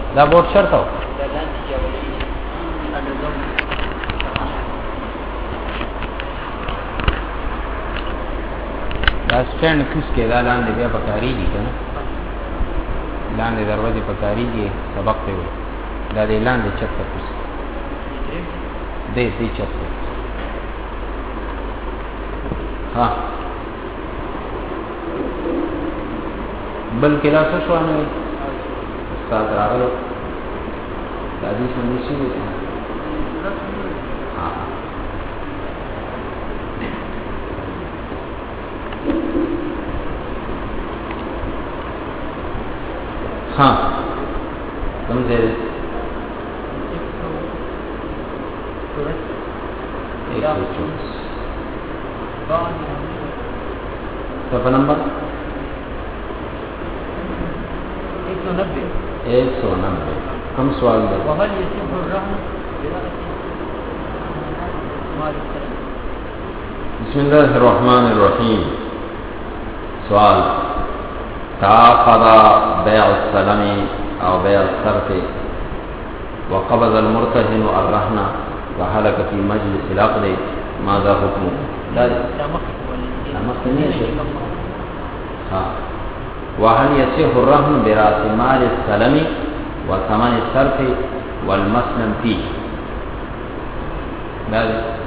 دا بوت شرط ہو دا سټینډ کس کې دا لاندې بیا پکاري دي کنه لاندې دروازه پکاري دي سبق ته وي دا دې لاندې چت ته کس دې چت ها بلکې لا څه شو نه استاد راغلو دا دې څنګه شي हाँ समझे 124 सफा नंबर 190 हम सवाल में बिस्मिल्लाहिर्रहमानिर्रहीम सवाल تعاقد بيع السلم أو بيع الصرف وقبض المرتهن الرهن وهلك في مجلس العقد ماذا حكمه؟ لا وهل يصح الرهن برأس مال السلم وثمن الصرف والمسلم فيه؟ لا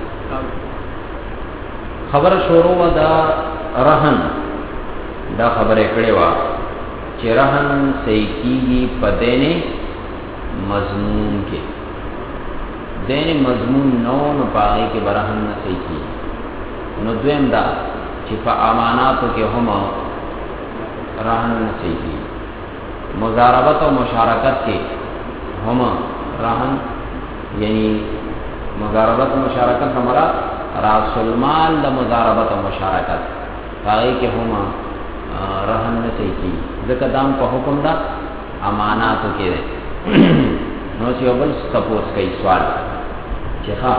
خبر شروع دا رهن دا خبره کړې وا چې رهن صحیح کیږي په دینه مضمون کې دینه مضمون نو پاره کې برهن نه صحیح کیږي نو دویم دا چې په اماناتو کې هم رهن نه صحیح کیږي مضاربت او مشارکت کې هم رهن یعنی مضاربت او مشارکت ہمارا راس المال د مضاربت او مشارکت پاره کې هم رهن نه صحیح کی ځکه دام په حکم دا اماناتو کې ده نو چې یو بل سپوز کوي سوال چې ها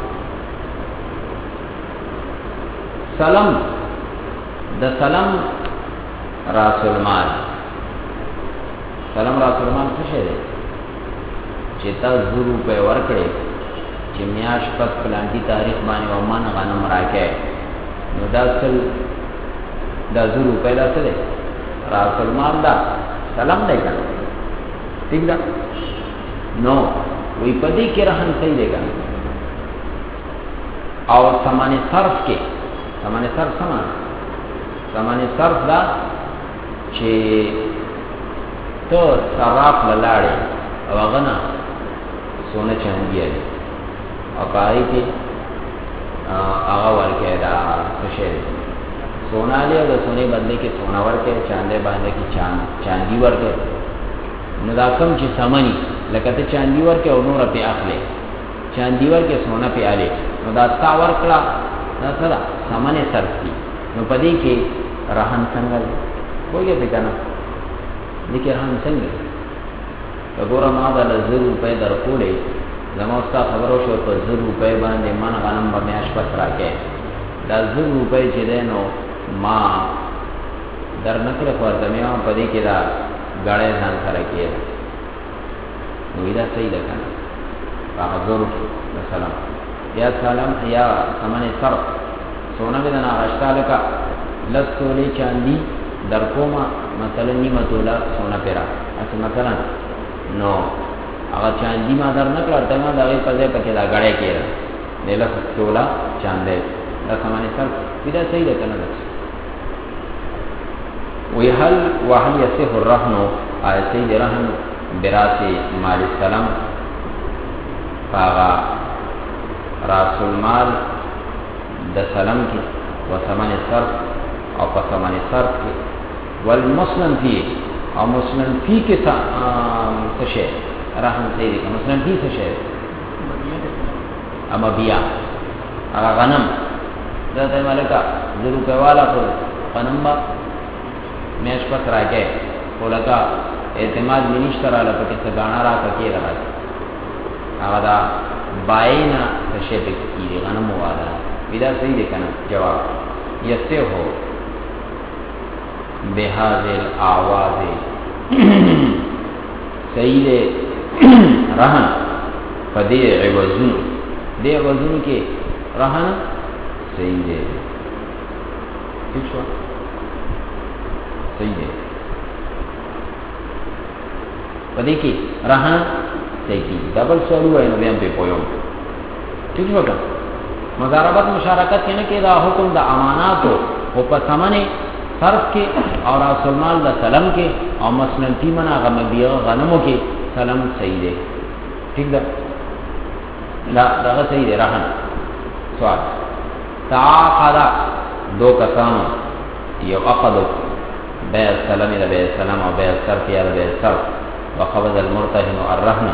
سلام د سلام راس المال سلام راس المال څه شی دی چې تا 100 روپے ورکړي چې میاش پس پلانټي تاریخ باندې ومان غنم راکې نو دا څل دا 100 روپے دا څه دی راس المال دا سلام دی کنه ٹھیک ده نو وی پدې کې رهن صحیح دی کنه او ثمن صرف کې ثمن صرف سما ثمن صرف دا چې تو صراف لاله او غنا سونه چاندي دی او پای کې هغه ورکه دا څه شی सोना ले और सोने बदले के सोना वर्के चांदे बांधे की चांदी वर्के नदाकम ची समनी लकते चांदी वर्के और नूर पे आखले चांदी वर्के सोना पे आले नदास्ता वर्कला नसदा समने सरती नो पदी के रहन संगल हो गया बेचाना देखिए रहन संगल तो गोरा मादा 100 रुपए दर कोड़े जमास्ता खबरों शो तो 100 रुपए बांधे मन गनम बमेश पसरा के 100 रुपए चे नो ما در نکړه ورته مې په دې کې دا غاړې ځان سره کېد نو دا صحیح ده کنه حضور سلام یا سلام یا سمن صرف سونا به نه اشتاله کا لسولې چاندي در کومه مثلا نیمه تولا سونا پیرا اته مثلا نو هغه چاندي ما در نکړه ته ما دا په دې پکې دا غاړې کېد نه له تولا چاندې دا سمن صرف دا صحیح ده کنه وهل يصح الرهن آیتی رهن براس مال السلام فاغا راس المال د سلام کی و ثمن صرف او په ثمن صرف کی والمسلم فی او مسلم فی کے څه رهن دی مسلم فی څه اما بیا هغه غنم دا د مالکا 0 روپے والا کو غنم با میش پس راکے ولکا اعتماد منیشترا لپکه سگانا را ککی رہا آغا دا بائینا تشیبک کی غنم والا بیدا صحیح دیکھنا جواب یسے ہو بهذه الاعواز صحیح دی رهن په دې عوضونو کې رهن صحیح دی ٹھیک شو صحیح دی په دې کې رهن صحیح دی ډبل سوالو وای نو بیا په پویو ٹھیک شو مضاربت مشارکت کې نه کې دا حکم د اماناتو او په ثمنه صرف کې او راس المال د سلام کې او مثلا تیمنا غمبیه غنمو کې سلام صحیح دی ٹھیک ده لا دا صحیح دی رهن سوال تعاقد دو کسانو یو عقد بیع السلام الى بیع السلام او بیع الصرف الى بیع الصرف وقبض المرتهن الرهن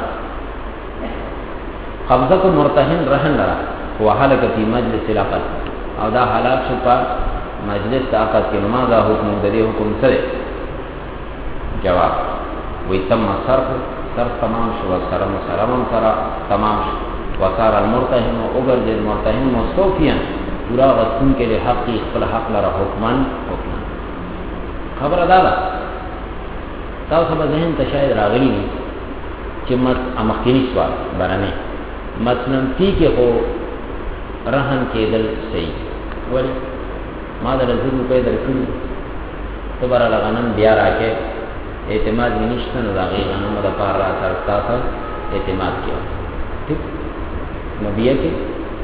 قبضه المرتهن رهن لرا هو حلق فی مجلس العقد او دا حالات شو په مجلس عقد کې نو دا حکم د دې حکم سره جواب وی تم صرف تمام شو سلام تمام شو وصار المرتهن اوغرج المرتهن مستوفيا پورا غسن کې له حق خپل حق لره حکمان خبر ادا ده تاسو به ذهن ته شاید راغلی چې مخکینی سوال برانه مثلا تی کې هو رهن کېدل صحیح ولی ما در 1000 روپے درکړي ته بار لغنن بیا راکې اعتماد نشته نو راغی غنم د پار را تاسو اعتماد کیو ٹھیک نو بیا کې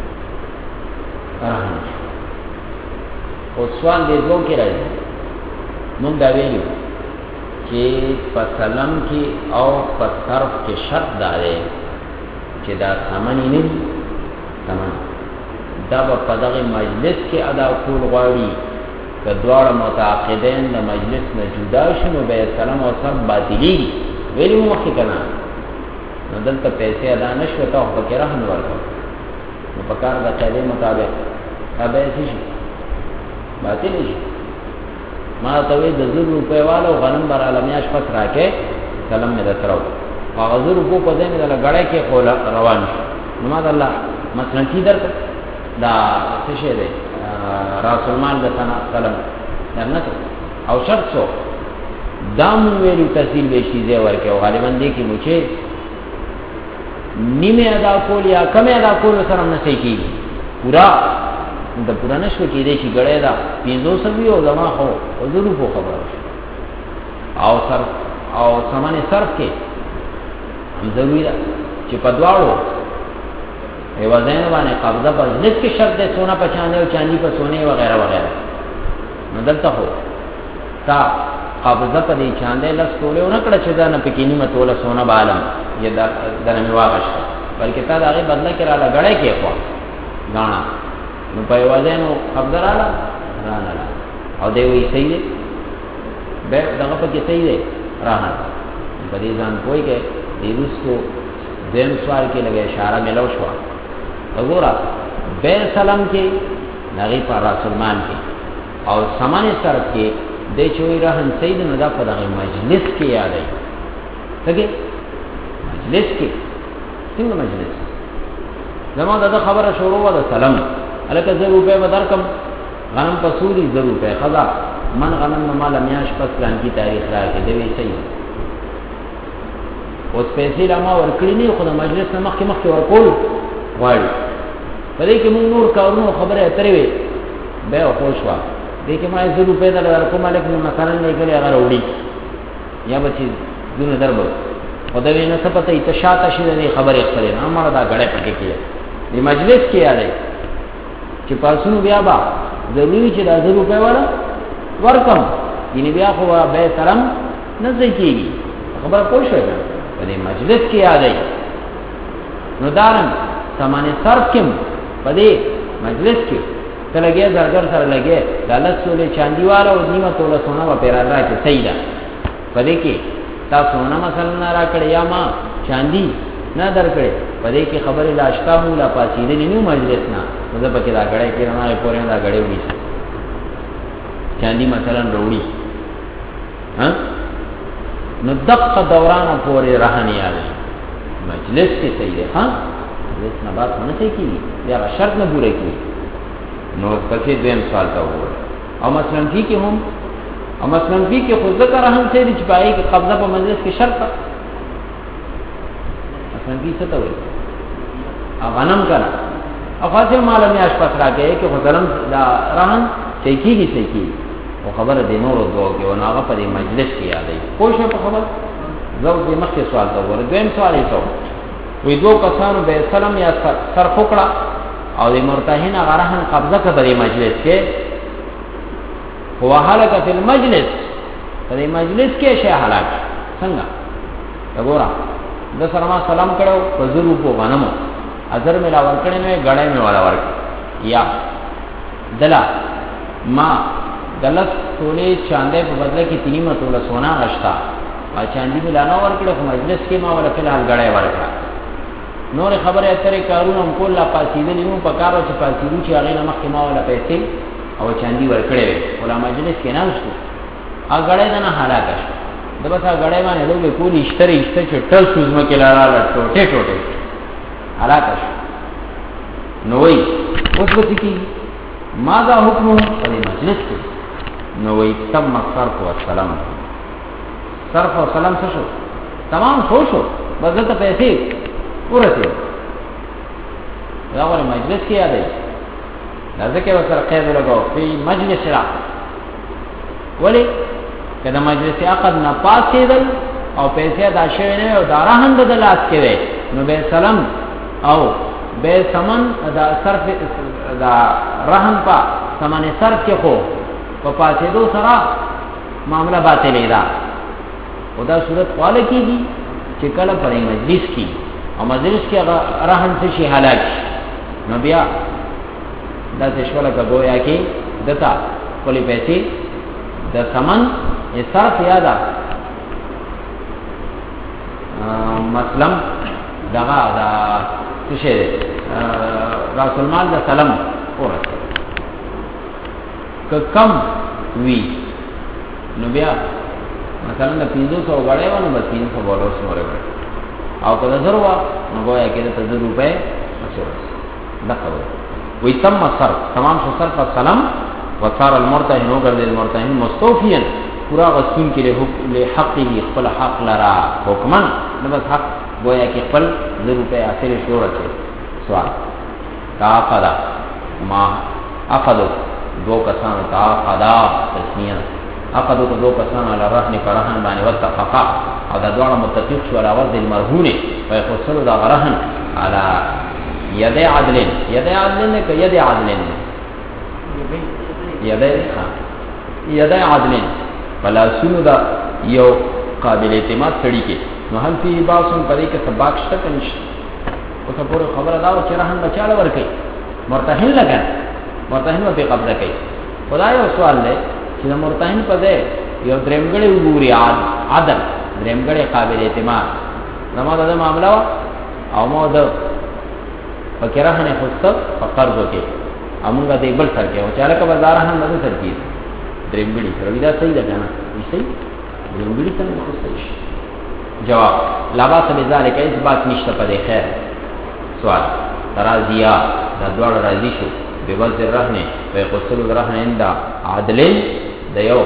رهن او سوال دې دوه کې راځي موږ دا ویلو چې په سلام کې او په صرف کې شرط داري چې دا ثمن نه ثمن دا په دغه مجلس کې ادا کول غواړي که دواړه متعاقدین د مجلس نه جدا شنو به سلام او صرف باطلی ویلو مخکې کنه نو دلته پیسې ادا نشو ته په کې رهن ورکړه نو په کار د قاعده مطابق تابع شي باطل شي ما ته وی د 1000 روپے والو غنم بر عالمیاش پس راکې سلام مې درو هغه 1000 روپے په دې نه لګړې کې خول روان نو ما الله مثلا کی درته دا څه شه دی راس المال د سلام نه او شرط شو دام ویلو تحصیل به شي زی ورکه او غالبا دې کې مچې نیمه ادا کول یا کم ادا کول سره نه صحیح کیږي پورا د پورا نشو کې دې شي غړې دا 500 او زما خو او ضرور په خبره او صرف او سامان صرف کې هم ضروري ده چې په دواړو ایوازین باندې قبضه پر نس کې شرط ده سونا په چاندي او چاندي په سونه وغیرہ وغیرہ نو دلته هو تا قبضه په دې چاندي لس توله نه کړه چې دا نه پکې نیمه توله سونا بالم یا درنه واغشت بلکې تا دا غي بدله کړه لا غړې کې خو غاڼه نو په ایوازین قبضه را نه او دی وی صحیح دی به دغه په کې صحیح دی راهن په دې ځان کوی کې دې رسو دیم سوال کې لګي اشاره ملو شو وګوره به سلام کې نغی پر رسول مان کې او سامان صرف کې د چوي رهن سید نه دا په دغه مجلس کې یادای څنګه مجلس کې څنګه مجلس زموږ د خبره شروع و د سلام الکه 0 روپے بدرکم غنم پسوری 0 روپے خدا من غنم مال میاش پس پلان کی تاریخ راکې دی صحیح اوس پیسې لما ورکړې نه خو د مجلس نه مخکې ورکول وایي په دې کې موږ نور کارونو خبره اترې وي به او خوشوا دې کې ما 100 روپے دلته کوم مالک نه مثلا نه کړی هغه وړي یا بچي دونه دربو او دا وینه څه پته ایت شاته شي دې خبره خپلې نه مړه دا غړې پکې کې دې مجلس کې یادې چې پاسونو بیا با ضروري چې 100 روپے والا ورکم یني بیا خو به سلام نه ځکیږي خبره پوښښ په دې مجلس کې یادې نو دارن سامان صرف کې په دې مجلس کې تلګي درګر سره لګي د لاسولې چاندي والا او نیمه توله سونا و پیرا راځي صحیح ده په دې کې تاسو نه مثلا نه راکړی یا ما چاندي نه درکړي په دې کې خبره لاشتا مو لا پاتې نه نیو مجلس نه مطلب کې دا غړې کې نه پورې دا غړې وړي چاندي مثلا وروړي ها نو دقه دوران پورې رهنی یاله مجلس کې صحیح ده ها مجلس نه بات نه کیږي یا شرط نه پوره کیږي نو پکې دویم سوال تا وره او مثلا فی کې هم او مثلا فی کې خود ذکر هم چې پای کې قبضه په مجلس کې شرط شنکی څه ته وایي غنم کنه او خاصه مال میاش پس راکې کې غزلم دا رهن چې کیږي او خبره دې نور دوه او هغه په مجلس کې یادې کوښښ په خبر زو دې مخکې سوال ته ور دویم سوال یې ته وی دوه کسانو به سلام یا سر فقړه او دې مرتهن غرهن قبضه کړي مجلس کې هو هلاک فی المجلس دې مجلس کې شی هلاک څنګه وګوره د سره ما سلام کړو په زرو په غنمو اذر ملا ورکړې نه غړې مې والا ورک یا دلا ما دلس تولې چاندې په بدله کې تینیمه توله سونا غشتا او چاندې ملا نه ورکړو په مجلس کې ما ولا فلحال غړې ورکړه نور خبره اترې کارونه کول لا پاسیدلې نو په کارو چې پاسیدو چې هغه نه مخکې ما ولا پیسې او چاندې ورکړې ولا مجلس کې نه وشو هغه غړې نه هلاک شو د بسا غړې باندې لوګي کولی اشتري چې ټل سوزمه کې لاله ټوټه هلاک شو نو وی اوس به کی ماذا حکم په مجلس کې نو وی تم صرف و سلام صرف و سلام څه شو تمام شو بدلته پیسې ورته دا ور مجلس کې یادې ځکه وسره قید لګاو په مجلس را ولی کله مجلس عقد نه پاسېدل او پیسې ادا شوی نه او دارهند د لاس کې وي نو به سلام او به سمن دا صرف دا رهن پا سمن صرف کې خو په پاسېدو سره معاملہ باطلې ده او دا صورت واله کېږي چې کله پر مجلس کې او مجلس کې رهن څه شي هلاک نو بیا دا څه شوله کویا کې دتا کولې پیسې د سمن صرف یاده مسلم دغه دا څه راس المال د سلام ورته کم وی نو بیا مثلا د 500 غړې ونه بس 300 بولوس مورې او کله ضرورت نو گویا کې د 1000 روپے اچول دغه وي تم صرف تمام شو صرف السلام وصار المرتهن وغير المرتهن مستوفيا پورا غسون کې له حقه خپل حق لرا حکمن نو بس حق گویا کې خپل 1000 روپے اخر شو راځي سوال تعقدا ما اخذ دو کسان تعقدا تسنیه اخذ دو کسان علی رهن فرهن باندې واتفقا او دا دوه متفق شو علی وزن المرهون فيخسر دا رهن على يد عدل يد عدل ک يد عدل يد عدل فلا سنو دا یو قابل اعتماد سړي کې نو هل فی باسن پدې کې سباق شته کنيش او ته پوره خبره دا و چې رهن بچاله ور کوي مرتهن لګا مرتهن په قبضه کوي خدای یو سوال دی چې مرتهن په دې یو درمګړې وګوري عادل درمګړې قابل اعتماد زموږ د معاملې او مو د فکرہ نه خصت فقرض کې امونګه دې بل سر کې او چاله کا بازار هم نه سر کې درمګړې سره دا صحیح ده کنه صحیح درمګړې څنګه خصت جواب لا باس بذلك اس بات نشته په دې خیر سوال ترازیا دا دوړ راځي شو به وزر رهنه په قصلو رهنه انده عادل د یو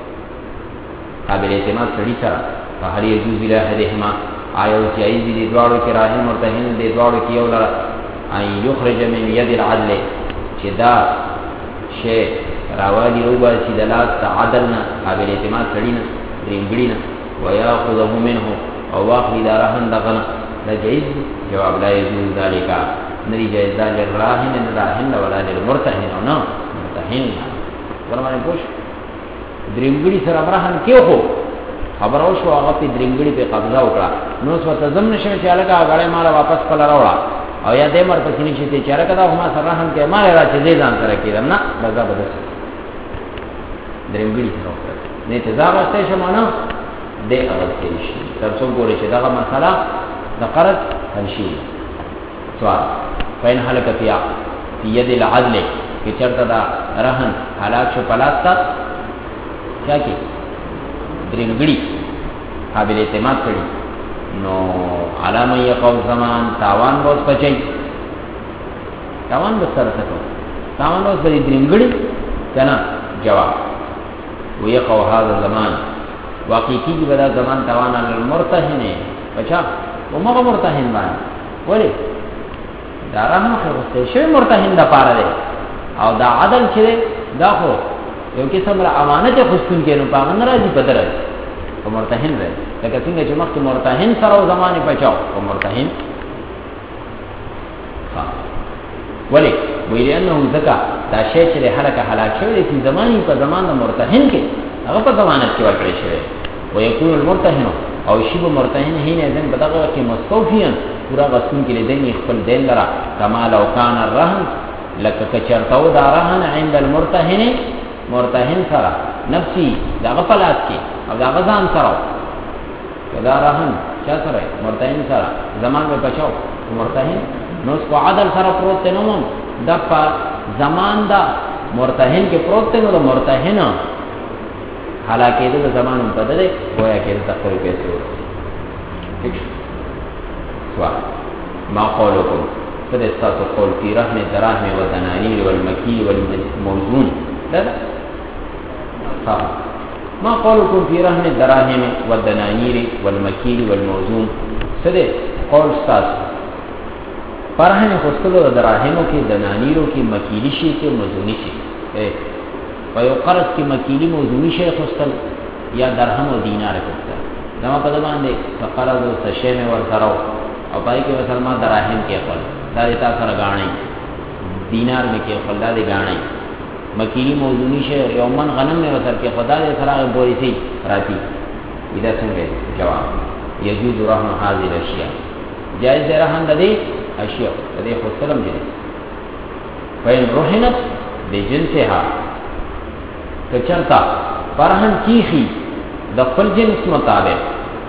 قابل اعتماد سړي سره په هر یو جزء له هدهما آیو چې ای دې دوړو کې راهن مرتهن دې دوړو کې یو لره ای یخرج من ید العدل چې دا شی راوالي او باسي د لاس عدلنا قابل اعتماد سړي نه رینګړي وياخذه منه او واخذ رهن دغنا لا جائز جواب لا يجوز ذلك نري جائز ذلك الراهن الراهن ولا للمرتهن او نو مرتهن ورمانه پوش درنګړي سره رهن کیو هو خبر او شو هغه په درنګړي په قبضه وکړه نو څه تزم نشه چې الګا غړې مال واپس کول راوړه او یا دې مر پکې نشي چې چیرې کدا هم سره رهن کې مال راځي دې ځان سره کېدم نه دغه بدل درنګړي سره نه تزار واستې شمانه دې اول کې شي تر څو ګورې چې دا مسله د قرض هنشي سوال فین حلقتیا فی ید العدل کی چرته دا رهن حالات شو پلاستا کیا کی درنګړي قابل اعتماد کړي نو علامه یقو زمان تاوان بہت پچای تاوان به سره تکو تاوان اوس بری درنګړي کنه جواب ويقو هذا زمان واقعي کی بدا زمان تاوان المرتهن بچا کومه مرتهن باندې ولی دا رحم خو شوی مرتهن د پاره دی او دا عدل چې دا خو یو قسم را امانت خوستون کې نو پاغه ناراضي بدل او مرتهن دی لکه څنګه چې مخکې مرتهن سره او زمانه بچاو او مرتهن ولی ویل انه زکا دا شی چې هلاک شوی دی زمانه په زمانه مرتهن کې هغه په زمانه کې ورکړی شوی او یکون المرتهن او شی به مرتهن هینه ځن بدغه کې مستوفیان پورا غسن کې دین خپل دین لرا کما لو کان الرهن لکه کچرتاو دا رهن عند المرتهن مرتهن سره نفسي دا غفلات کې او دا غزان سره دا رهن چا سره مرتهن سره زمان به بچاو مرتهن نو کو عدل سره پروت نو د په زمان دا مرتهن کې پروت نو د مرتهن حالکه د زمان په دې گویا کې تخوی پیسې ٹھیک سوا ما قولكم فدستات قول في رهن دراهم والدنانير والمكي والموزون لا ما قولكم في رهن الدراهم والدنانير والمكي والموزون سده قول استاذ فرهن خستلو دراهمو کې دنانیرو کې مکیلی شي کې موزونی شي په یو قرض کې مکیلی موزونی شي خستل یا درهم او دینار خستل دا په باندې قرض او سشمه ور سره او پای کې مسلمان دراهم کې خپل دا د تاسو سره غاڼې دینار می کې خپل دا دی غاڼې مکیلی موزونی شي یو من غنم می ورته کې خدا دې سره بوري سي راتی دا څنګه جواب یجوز رحم حاضر اشیاء جائز رحم دې اشیاء دې خو سلام دې فین رهنت بجنسها کچرتا فرهن کیخي د خپل جنس مطابق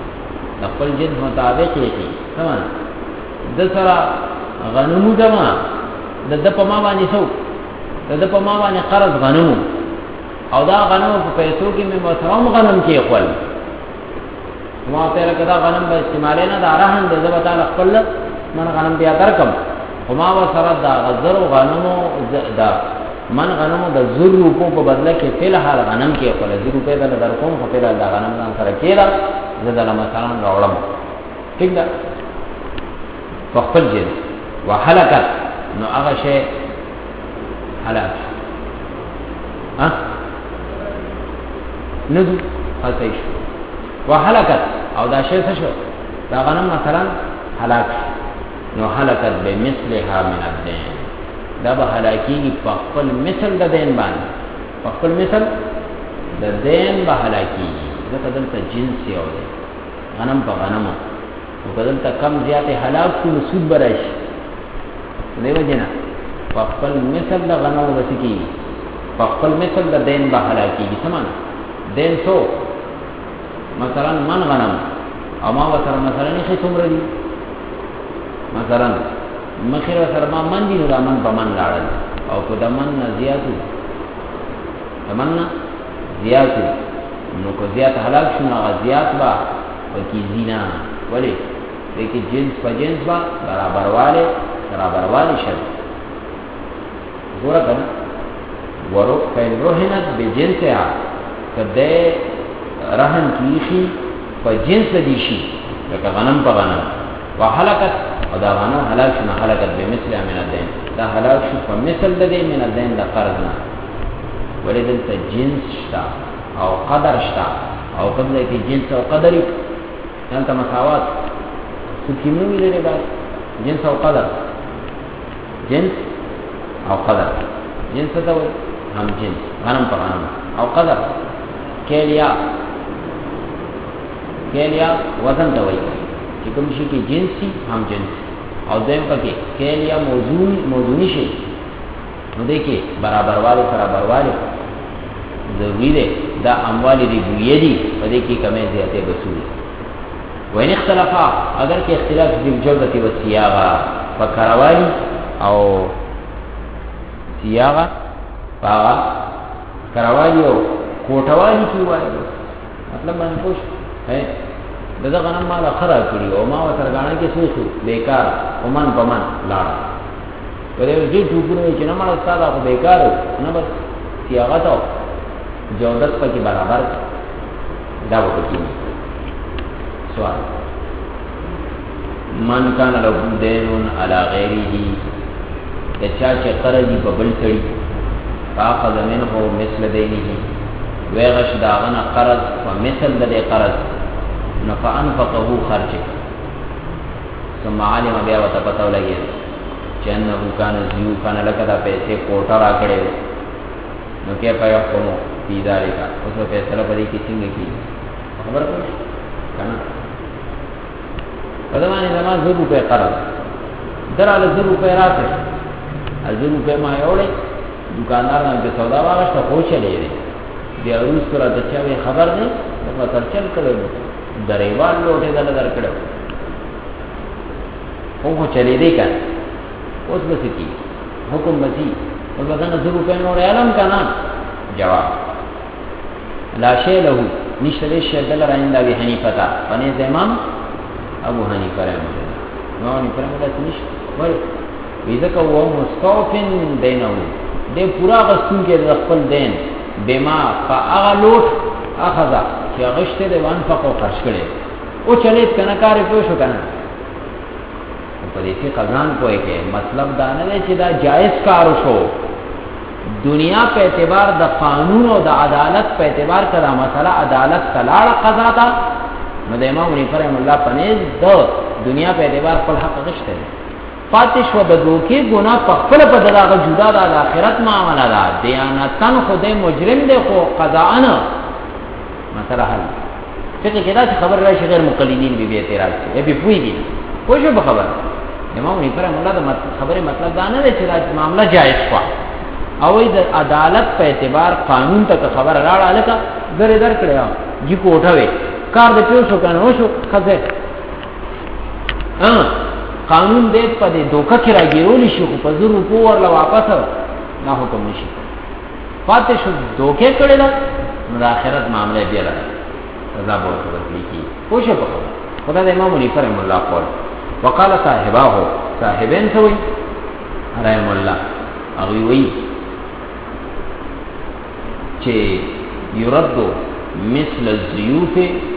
یې تمام د سره غنمو دما د په ما باندې سو د په ما باندې قرض غنمو او دا غنمو په پیسو کې مې محترم غنم کې خپل ما ته راکدا غنم به استعمال نه دا رهن د زبر تعالی خپل من غنم بیا درکم وما وسره دا غزر غنمو دا من غنمو د زر روپو په بدله کې فل حال غنم کې خپل زر روپے د درکوم خو په دا غنم ځان سره کېلا زدل مثلا راوړم ٹھیک ده فخپل جنس وحلقت نو هغه شی حلال ندو خلطه شو وحلقت او دا شی څه شو دا غنم مثلا حلاک نو حلقت بمثلها من الدين دا به حلاکی په خپل مثل د دین باندې په خپل مثل د دین به حلاکی دا دلته جنس یو دی غنم په غنمو او بدلته کم زیات حلاک شو سود برش دیو جنا په خپل مثل د غنمو وسکی په خپل مثل د دین به حلاکی سمان دین سو مثلا من غنم او ما وسره مثلا نه څومره دي مثلا مخیر سره ما من دي نو من په من لاړل او په دمن نه زیاتو دمن نه زیاتو نو کو زیات حلاک شو نه زیات با کی زینا ولی لیکن جنس په جنس با برابر والے شد گورا کنا ورو فین روحنت بجنسها کده رهن کیشی په جنس دیشی لکه غنم په غنم وحلقت او دا غنم حلاک شو حلقت بمثل من الدین دا حلاک شو په مثل د دین من الدین د قرضنا ولی دلته جنس شتا او قدر شتا او قبل کې جنس او قدری دلته مساوات سکیمو ویلې بعد جنس او قدر جنس او قدر جنس ته هم جنس غنم په غنم او قدر کېلیا وزن ته وایي چې کوم شي کې جنسي هم جنس او دیم پکې کېلیا موضوعي شي نو دې کې برابر والے ضروری ده دا اموال دی بویدی په دې کې کمې زیاتې وصول وین اختلافا اگر کې اختلاف دی جوړه و سیاغه فکروالی او سیاغه پاغه کروالی او کوټوالی کی وایي مطلب باندې خوش ہے دغه غنم مال خراب کړی او ما وترګانه کې سوچو بیکار ومن بمن لاړ ورې دې ټوګره چې نه مال استاد او بیکار نه بس سیاغه ته جودت پکې برابر دا وکړي سوال من کان له دین علی غیره د چا چې قرض په بل سړي فاخذ منه مثل دینه وغش داغنا قرض ومثل د قرض نفعنفقه خرج ثم علم بیا وتپتو لګي چې انه کان زیو کان لکه دا پیسې کوټه را کړې نو کې پیا کوم دي ذالک اوس په فیصله پدې کې څنګه کی خبر پوه کنه په دمانه زمان 100 روپے قرض دراله 100 روپے راته 100 روپے ما یوړې دکاندار نه په سودا واغسته خو چلے دی بیا روز پر د چاوي خبر نه په ترچل کړو دریوال لوټه دل درکړو او چلے دی کا اوس به کی حکم بسی او بدن 100 روپے نو علم کنا جواب لا شی له نشته شی دل راینده وی حنیفه تا پنه امام ابو حنیفه رحمه الله نو نه پرمه د نش ور ویذک و مستوفن دینه دې پورا غستون کې د خپل دین بما فاغلوت اخذ چې غشته د وان فقو خرج کړي او چلیت کنه کار په شو کنه په دې کې قزان کوی کې مطلب دا نه دی چې دا جائز کار شو دنیا په اعتبار د قانون او د عدالت په اعتبار کړه مسله عدالت تلاړه قضا تا نو د امام حنیفه رحم الله پنځ د دنیا په اعتبار خپل حق غشته فاتش و د دوکي ګناه په خپل په دغه جدا د آخرت معاملہ ده دیانتن خدای مجرم دی خو قضاءن مسله حل څنګه کدا چې خبر راشي غیر مقلدین به اعتراض کوي به پويږي خو شو به خبر امام حنیفه رحم الله د خبره مطلب دا نه دی چې دا معاملہ جائز شو او د عدالت په اعتبار قانون ته خبر راړه لکه زره در کړیا جی کوټه کار د پیو شو کنه شو خزه قانون دې په دې دوکه کې راګیرول شي خو په زرو په ورلا واپس نه حکم نشي پاتې شو دوکه کړي دا د آخرت معاملې بیا لري عذاب ورته کی خو شو په خدای د امام حنیفه رحم الله قول وقال صاحباه صاحبین سوي رحم الله هغه وی چې يرد مثل الزيوف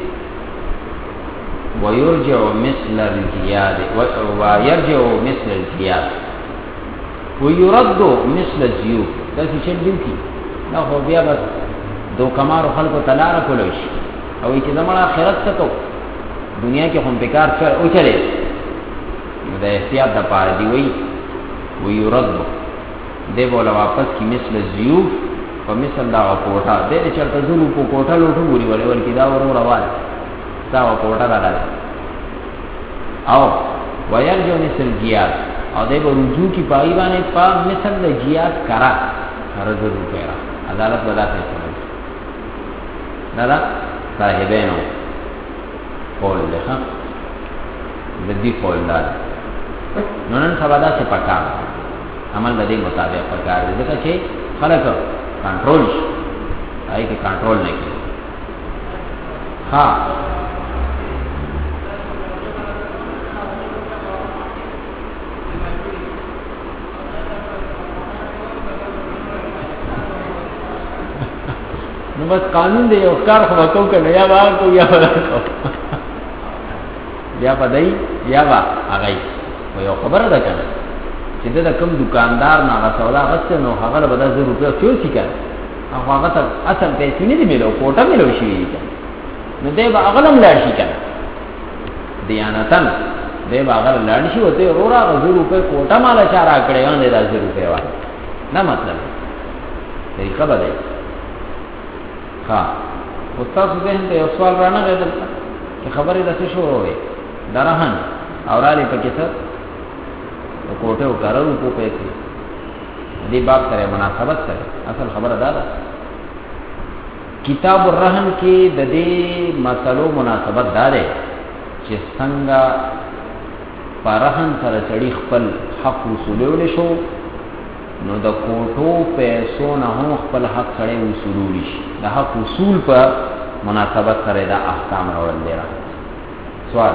ويرجع مثل الزياد ويرجع مثل الزياد ويرد مثل الزيوف دا څه چل دي نو هو بیا بس دو کمار خلق تلار کولش او چې زموږ آخرت ته کو دنیا کې هم بیکار څه او چلے دا احتیاط د پاره دی ويرد دی بولا واپس کی مثل الزيوف فمثل دا کوټه دې چرته زلو په کوټه لوټو ګوري ول کې دا ورو روان دا کوټه راځي او ويرجو مثل الجياد او دې ورجو کی پای باندې پا مثل الجياد کرا هرځو روپیا عدالت ودا فیصله دا صاحبینو قول له د دې قول دا نن سبا دا څه پکار عمل د دې مطابق پکار دي ځکه چې خلک کنټرول شي آی کې کنټرول نه کوي ها نو بس قانون دی او کار خو وکاو کنه یا با کو یا ولا کو یا بدای یا با هغه یو خبره ده کنه چې دا کوم دکاندار نه غسولا غسته نو هغه به 1000 روپیا چوسی کړي هغه ته اصل پیسې نه دی ملو کوټه ملو شي نو دی به اغلم لاړ شي کنه دیانتن دی به اغل لاړ شي او ته ورا 1000 روپیا کوټه مال چارا کړي باندې 1000 روپیا وا نه مطلب طریقه بدای ها استاد زه ته یو سوال رانه غوډل چې خبره د څه شروع وي درهن اورالي پکې څه کوټه او کارو په پیسې دې باب سره مناسبت سره اصل خبره دا ده کتاب الرهن کې د دې مسلو مناسبت دا ده چې څنګه پرهن سره چړي خپل حق وصولول شو نو د کوټو پیسو نه هم خپل حق سره وصولول شي د حق وصول په مناسبت سره دا احکام راوړل دي سوال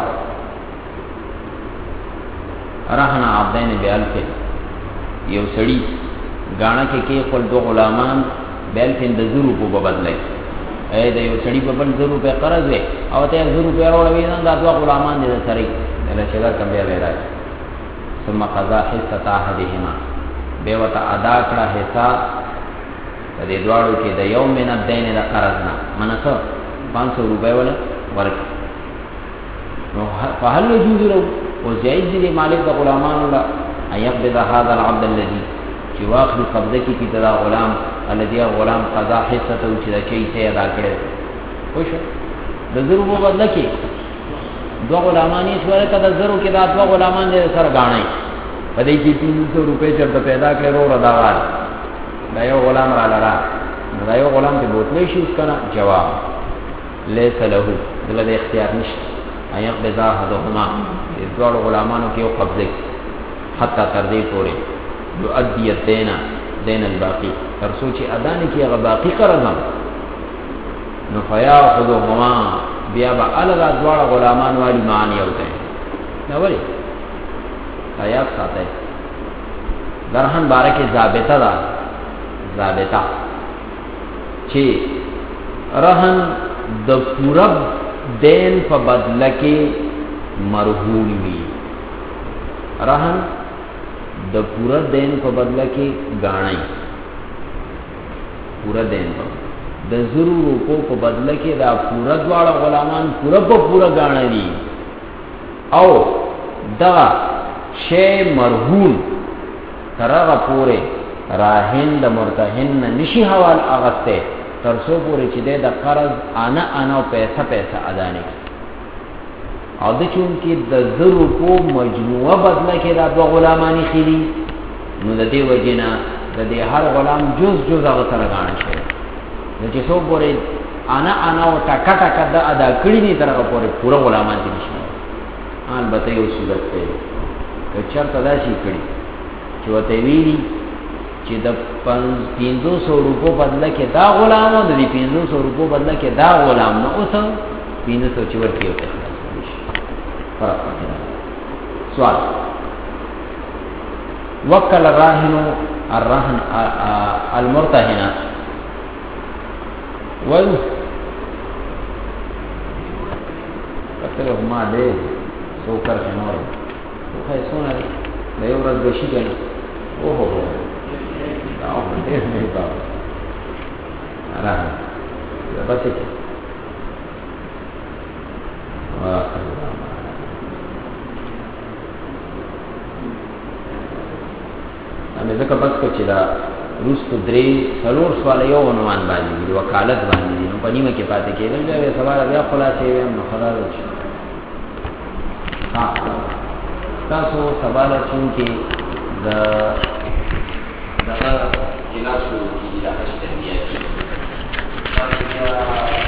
رهنا عبدین بیالفه یو سړی غاڼه کې خپل دو غلامان بیالفین د 0 په بدلای اې د یو سړی په بل 0 په قرض وي او ته 0 په راوړوي نن دا دو غلامان دي سره دل چګر کم بیا ویرای ثم قضا حصه احدهما به وتا ادا کړه حصہ د دې دواړو کې د یوم من الدین د قرضنا منسو 500 روپے ولا ورک نو فهل يجوز له وجائز دي مالک د غلامان ولا ايقبض هذا العبد الذي چې واخلي قبضه کې کی تدا غلام الذي غلام قضا حصه او چې د چي ته ادا کړي خوش د ضرب بدل کې دو غلامانی سره کده زرو کې دا دو غلامان دې سره غاڼي په دې کې 300 روپے چرته پیدا کړو رداوال دا یو غلام را لرا دا یو غلام ته بوتلې شي کنه جواب ليس له دغه اختیار نشته ايق بذا هذهما دوه غلامانو کې یو قبضه حتی تر دې پورې يؤدي الدين دين الباقي تر سوچي ادا نه کې هغه باقي قرضم نو فياخذهما بیا با الګا دوه غلامان والی معنی وته نو ولی آیات ساته درهن بارکه ضابطه ده ضابطه چې رهن د پورا دین په بدله کې مرهون وي رهن د پورا دین په بدله کې غاڼای پورا دین د زرو روپو په بدله کې دا پورا دواړه غلامان پورا په پورا غاڼري او دا شی مرهون ترغه پوره راهن د مرتهن نشي حوال اغسته تر سو پوره چې د قرض انا پیسہ ادا نه او د چون کې د زرو په مجموعه بدله کې دا دو غلامانی خېلي نو د دې وجینا د دې هر غلام جز هغه سره غاڼه شي نو چې سو پوره انا او ټکا ټکا د ادا کړی نه ترغه پوره پورا غلامان دي نشي البته یو صورت ته که چرته دا شي کړی چې وته ویلي چې د 500 روپو بدله کې دا غلام او د 500 روپو بدله کې دا غلام نو اوس 500 چې ورته وته فرق پاتې سوال وکل الراهن المرتهن ول کتل ما دې سو کر نور خو سونه د یو ورځ بشي کنه اوه دا دې نه دا را بس امه ځکه بس کو چې دا روستو درې څلور سوال یو عنوان باندې وکالت باندې نو په نیمه کې پاتې کېدل بیا سوال بیا خلاصې ویم نو خلاص شي تاسو سوال چونکې د دغه کلاسو کې د اشتریه